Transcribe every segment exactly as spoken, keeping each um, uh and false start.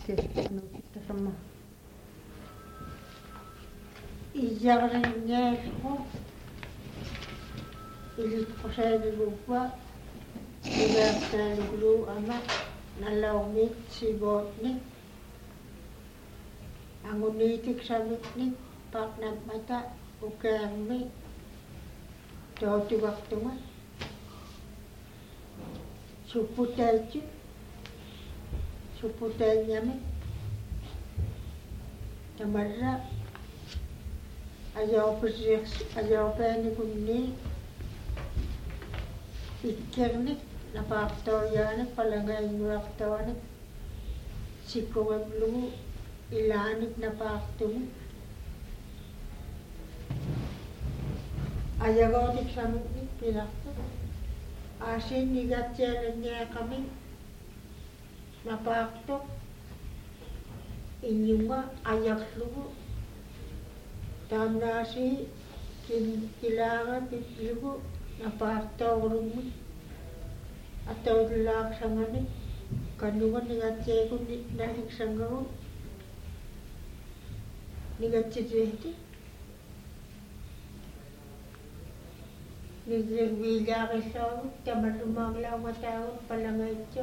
anu kita sama ijarnya kok ili saya lupa tidak terlalu amat nalaungit sibot ni angunitik samit ni pak nak mata ukang ni jauh tu waktu mah suputai tu suputai nyame tamarra ayaw persik ayaw pani kunni ikkerni napaktoyani palangay nuaktoni sikungablu ilanit napaktum ayaw dik samit ni pinakto asin nigatyalan niya kami napakto inyuma ayak lugo tamnasi kailangan lugo napakto rumit atau dilak sangani kandungan nigatya ko nalik sangaw nigatya jehti nilirwila kasaw tamarumaglaw matawag palangay ito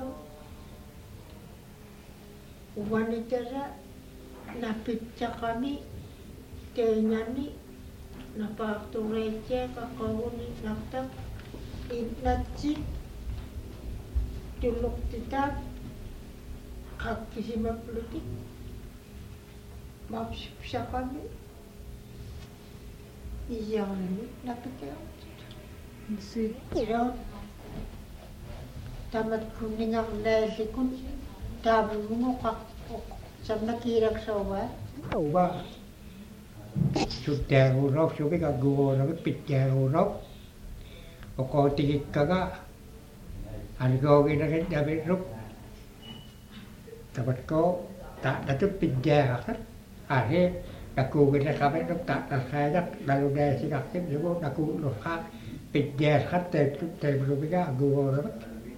wanitara napitsa kami tenyani napakturetse kakawuni naktak inatsi tulok tita kakisimaplutik mapsipsa kami iyaw nani napitaw si iraw tamat kuning ang lalikun tabi mo kak sa nakirak sa uwa uwa sudah urok suki kagu urok pitya urok oko tigik kaga ango kita kan dapat ruk dapat ko tak dapat pitya kan akhir aku kita kami ruk tak tersayak lalu dia si kakek juga aku ruk kak pitya kan ter ter berubah aku urok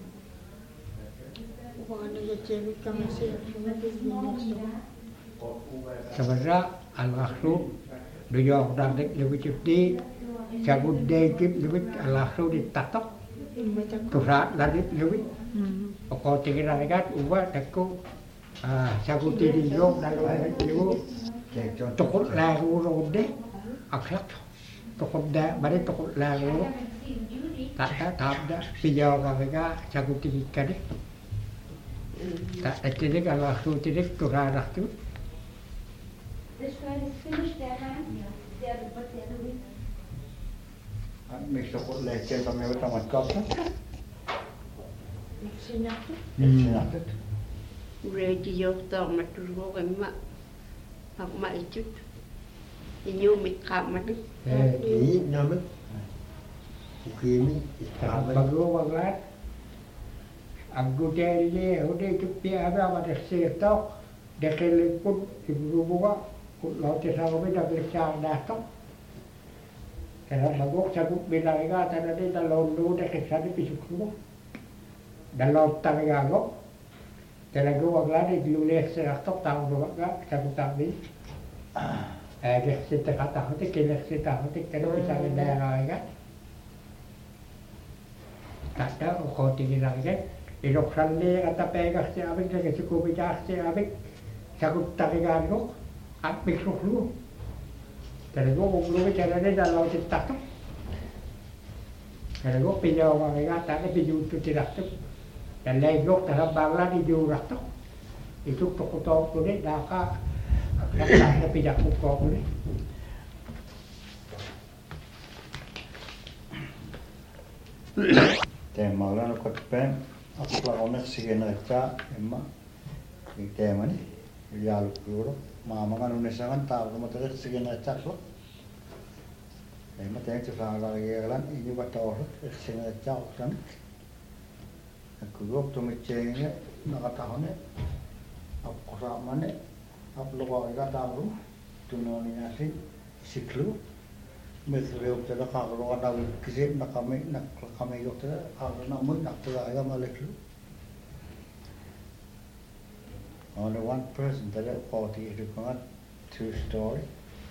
sebenarnya al-akhru duyok dadik lebih cuti cabut dekip lebih al-akhru ditatok turat ladip lebih pokok tinggal negat ubah takku cabut diyok dalam lebih tokot lagu rode akhlak tokot dah balik tokot lagu tak tak tak dah pijau mereka cabut dikat tak jadi kalau aku tidak kurang tu. This one is finished, Anna. The other, but the other week. Mix up lecture kami utama kau. sinakit Sinakit. ready yok tong matulgo kan ma mak ma icut inyo mit kamat Eh, ini nama. Ukimi. Bago banget. Aku dari dia, udah cuci ada pada setok, dekel pun ibu buka, laut sama beda bercak datang. Kalau bago cabut bilang ika tadi dalam dulu dekel sana pisuk dulu. Dalam tangga go, telaga wagla di lules setok tahu dulu gak cabut tadi. Eh, kita kata hati kita kita hati kalau bisa daerah ika. Tak ada kau tinggi lagi. Ilok sandi kata pegas si abik saya cukup bicara si abik sakut tarikan ko abik suklu kalau gua belum bicara ni dalam cetak tu kalau gua pinjau mereka tak ada pinjau tu tidak tu dan lagi gua terhadap bangla di jurah tu itu toko toko ni dah ka tak ada pinjau toko ni Tema orang kot pen. Apa orang sekian raja, emma, kita mana, jalan keluar, mama kan Indonesia kan tahu, kamu terus sekian raja tu, emma tengok cakap lagi kan, ini buat tahu, sekian raja kan, aku lupa tu macamnya, nak tahu ni, apa sama ni, apa lupa kita tahu, tu noni nasi, siklu, mesra itu dah kalau ada kisah nak kami nak kami itu dah kalau nak mui nak tu ada malah tu. Only one person that it forty is going two story.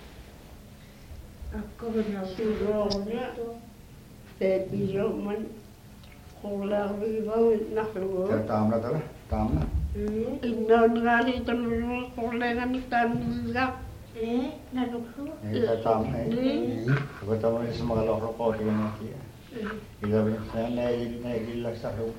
Suronya Pepiro man Kolariva Nahru. Ter tamna tala, tamna. Inon ngali tanuru kolengan tanizak. Eh, nanukku. Ini ter tamna. Ini tamna ini semua kalau rokok dia nanti. Ila bin saya naik naik ila sahru.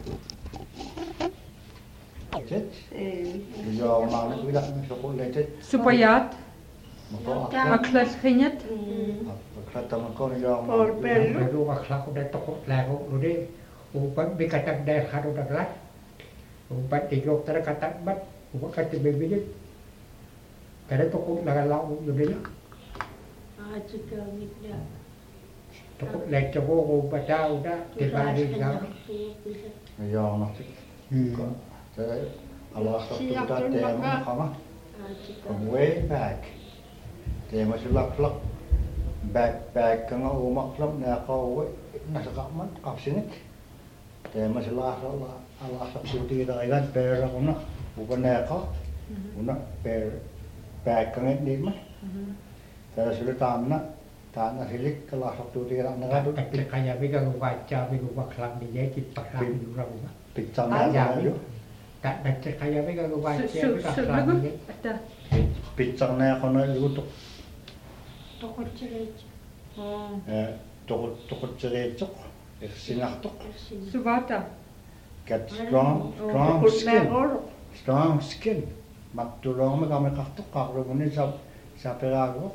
Cet. Dia orang nak bila masuk lecet. Supayat, Maka aklas khinyat, kata mereka ni orang. Por pelu. Lalu akhlak udah tokok lagu udah ubat bikatak dah haru dah lat. Ubat tiga tera kata bat ubat kata bebede. Kada tokok lagu lagu udah lah. Ah, juga miknya. Tokok lecet ko ubat dah udah tiga hari dah. Dia orang nak. Saya Allah satu dah tema kama. From way back. Tema sulak sulak. Back back kanga umak sulak nak kau nasa kaman kapsinik. Tema sulak Allah Allah satu dah ikan per aku nak bukan nak kau. Una per back kanga ni mah. Saya sudah tanah tanah hilik kalau satu dah nak ada. Tapi kaya mereka baca mereka akhlak dia kita kami juga. Picam Tak nak jadi. Tak baca kaya mereka baca mereka akhlak dia. ada. Picam nak kau nak lutuk. Tokot cerai. Eh, tokot tokot cerai cok. Sinah tok. Subata, Get strong, strong skin. Strong skin. Mak tulong me kami kaktok kakro muni sa sa perago.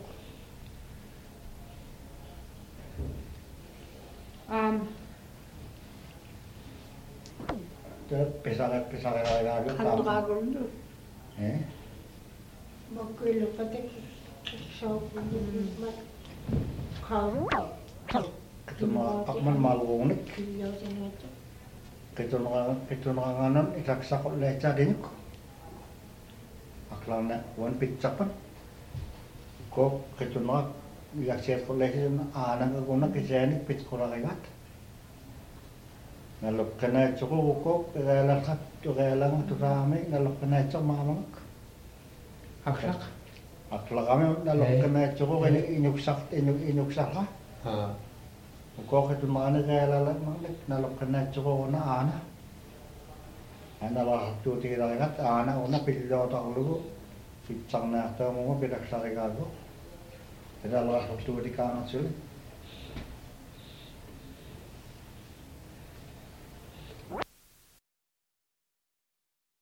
um, Ter pesare pesare lagi Kan tam. ragun tu. Eh, Magkulo pati shop mat. Kau. itu mah akman malu nik. Kilo sengaja. Itu nang itu nanganan isak sakot leca denyuk. Aklang na wan pitcapan. Ko itu nang isak set ko leca anan ko na kiseni pit ko ra gat. Nalok kana choko ko kala khat to kala tu rame nalok kana chok mamang. Akhlak. Akhlak kami nalok kana choko kani inyuk sak inyuk inyuk sak ha. Ha. Ko itu mana kala la nalok kana choko na ana. Ana la tu ti ra gat ana ona pit do ta lu pit chang na ta mo pe dak sa ga go. Ada la tu di kana sul.